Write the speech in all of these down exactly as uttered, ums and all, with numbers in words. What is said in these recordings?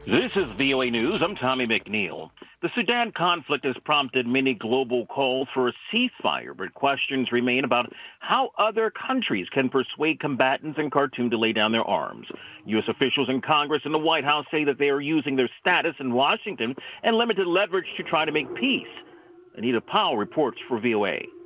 This is V O A News. I'm Tommy McNeil. The Sudan conflict has prompted many global calls for a ceasefire, but questions remain about how other countries can persuade combatants in Khartoum to lay down their arms. U S officials in Congress and the White House say that they are using their status in Washington and limited leverage to try to make peace. Anita Powell reports for V O A.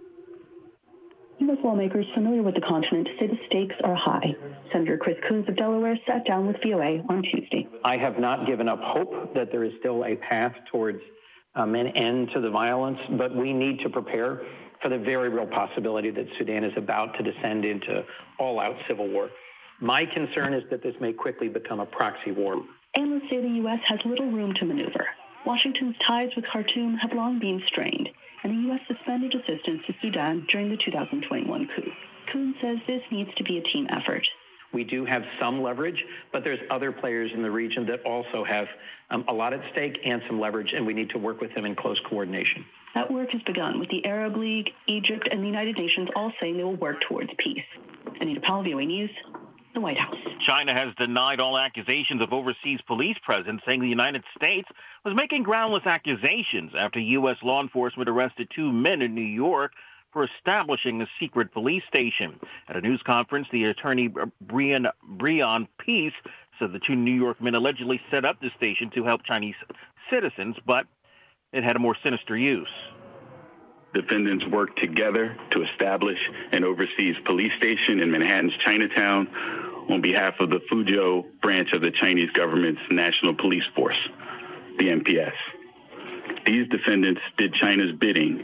U S lawmakers familiar with the continent say the stakes are high. Senator Chris Coons of Delaware sat down with V O A on Tuesday. I have not given up hope that there is still a path towards um, an end to the violence, but we need to prepare for the very real possibility that Sudan is about to descend into all-out civil war. My concern is that this may quickly become a proxy war. Analysts say the U S has little room to maneuver. Washington's ties with Khartoum have long been strained, and the U S suspended assistance to Sudan during the two thousand twenty-one coup. Coons says this needs to be a team effort. We do have some leverage, but there's other players in the region that also have um, a lot at stake and some leverage, and we need to work with them in close coordination. That work has begun with the Arab League, Egypt, and the United Nations all saying they will work towards peace. Anita Powell, V O A News, the White House. China has denied all accusations of overseas police presence, saying the United States was making groundless accusations after U S law enforcement arrested two men in New York for establishing a secret police station. At a news conference, the attorney Brian, Brian Peace said the two New York men allegedly set up the station to help Chinese citizens, but it had a more sinister use. Defendants worked together to establish an overseas police station in Manhattan's Chinatown on behalf of the Fuzhou branch of the Chinese government's National Police Force, the N P S. These defendants did China's bidding.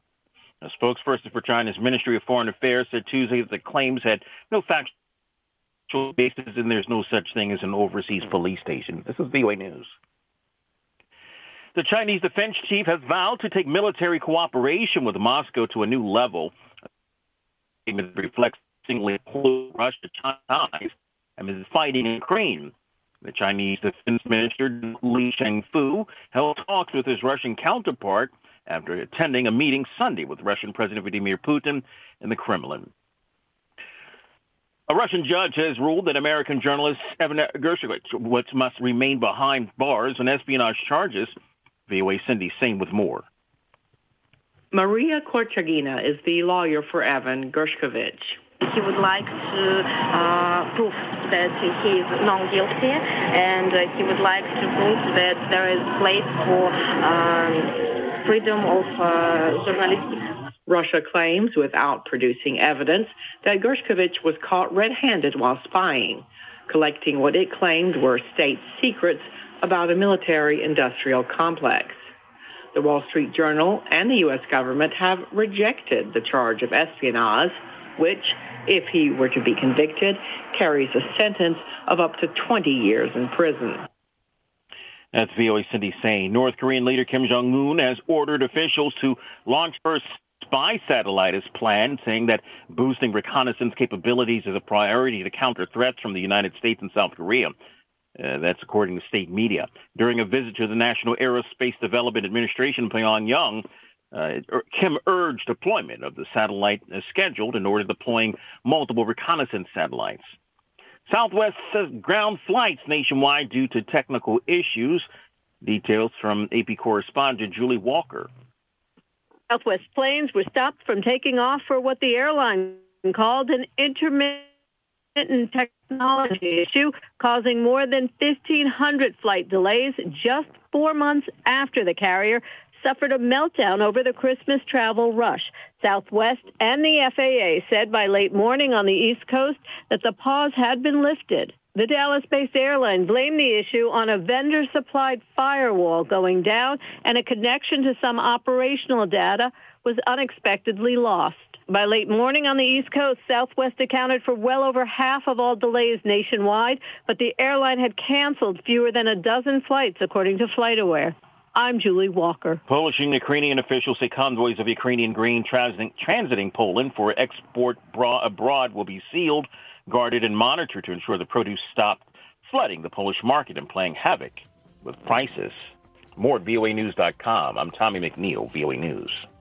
A spokesperson for China's Ministry of Foreign Affairs said Tuesday that the claims had no factual basis and there's no such thing as an overseas police station. This is V O A News. The Chinese defense chief has vowed to take military cooperation with Moscow to a new level. It reflects Russia ties and is fighting in Ukraine. The Chinese defense minister, Li Shangfu, held talks with his Russian counterpart after attending a meeting Sunday with Russian President Vladimir Putin in the Kremlin. A Russian judge has ruled that American journalist Evan Gershkovich must remain behind bars on espionage charges. V O A Cindy Sain with more. Maria Korchagina is the lawyer for Evan Gershkovich. He would like to uh, prove that he is not guilty, and uh, he would like to prove that there is place for um, freedom of uh, journalism. Russia claims, without producing evidence, that Gershkovich was caught red-handed while spying, collecting what it claimed were state secrets about a military-industrial complex. The Wall Street Journal and the U S government have rejected the charge of espionage, which, if he were to be convicted, carries a sentence of up to twenty years in prison. That's V O A Cindy Sain. North Korean leader Kim Jong-un has ordered officials to launch first spy satellite as planned, saying that boosting reconnaissance capabilities is a priority to counter threats from the United States and South Korea. Uh, that's according to state media. During a visit to the National Aerospace Development Administration in Pyongyang, uh, Kim urged deployment of the satellite as scheduled in order deploying multiple reconnaissance satellites. Southwest says ground flights nationwide due to technical issues. Details from A P correspondent Julie Walker. Southwest planes were stopped from taking off for what the airline called an intermittent technology issue, causing more than fifteen hundred flight delays just four months after the carrier suffered a meltdown over the Christmas travel rush. Southwest and the F A A said by late morning on the East Coast that the pause had been lifted. The Dallas-based airline blamed the issue on a vendor-supplied firewall going down, and a connection to some operational data was unexpectedly lost. By late morning on the East Coast, Southwest accounted for well over half of all delays nationwide, but the airline had canceled fewer than a dozen flights, according to FlightAware. I'm Julie Walker. Polish and Ukrainian officials say convoys of Ukrainian grain transiting, transiting Poland for export bra- abroad will be sealed, guarded, and monitored to ensure the produce stopped flooding the Polish market and playing havoc with prices. More at V O A News dot com. I'm Tommy McNeil, V O A News.